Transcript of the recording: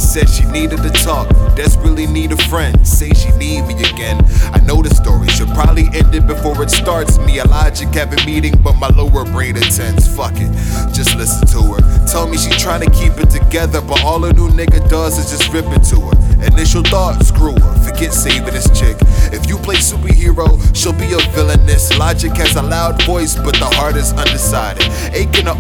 said she needed to talk, desperately need a friend, say she need me again. I know the story should probably end it before it starts. Me and Logic have a meeting, but my lower brain attends. Fuck it, just listen to her. Tell me she trying to keep it together, but all a new nigga does is just rip it to her. Initial thought, screw her, forget saving this chick. If you play superhero, she'll be a villainess. Logic has a loud voice, but the heart is undecided. Aching to